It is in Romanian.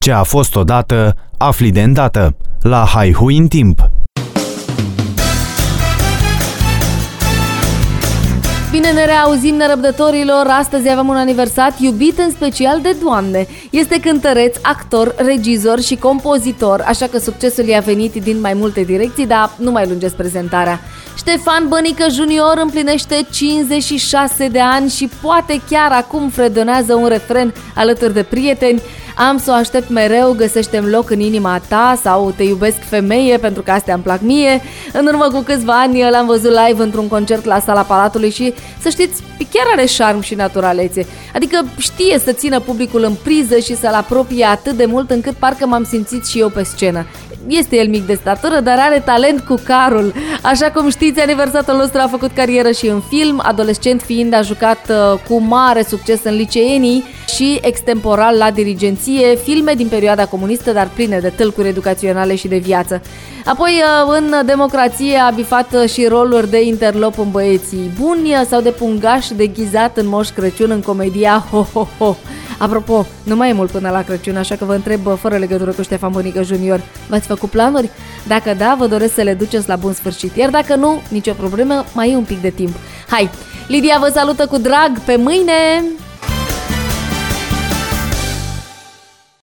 Ce a fost odată, afli de îndată. La Haihui în timp. Bine ne reauzim, nerăbdătorilor! Astăzi avem un aniversat iubit în special de doamne. Este cântăreț, actor, regizor și compozitor, așa că succesul i-a venit din mai multe direcții, dar nu mai lungesc prezentarea. Ștefan Bănică Junior împlinește 56 de ani și poate chiar acum fredonează un refren alături de prieteni. Am să o aștept mereu, găsește-mi loc în inima ta, sau te iubesc femeie pentru că astea îmi plac mie. În urmă cu câțiva ani l-am văzut live într-un concert la Sala Palatului și, să știți, chiar are șarm și naturalețe. Adică știe să țină publicul în priză și să-l apropie atât de mult încât parcă m-am simțit și eu pe scenă. Este el mic de statură, dar are talent cu carul. Așa cum știți, aniversatul nostru a făcut carieră și în film. Adolescent fiind, a jucat cu mare succes în Liceenii și extemporal la dirigenție, filme din perioada comunistă, dar pline de tâlcuri educaționale și de viață. Apoi, în Democrație a bifat și roluri de interlop în Băieții Buni sau de pungaș deghizat în Moș Crăciun în comedia Ho Ho Ho. Apropo, nu mai e mult până la Crăciun, așa că vă întreb, fără legătură cu Ștefan Bănică Junior, v-ați făcut planuri? Dacă da, vă doresc să le duceți la bun sfârșit, iar dacă nu, nicio problemă, mai e un pic de timp. Hai, Lidia vă salută cu drag, pe mâine!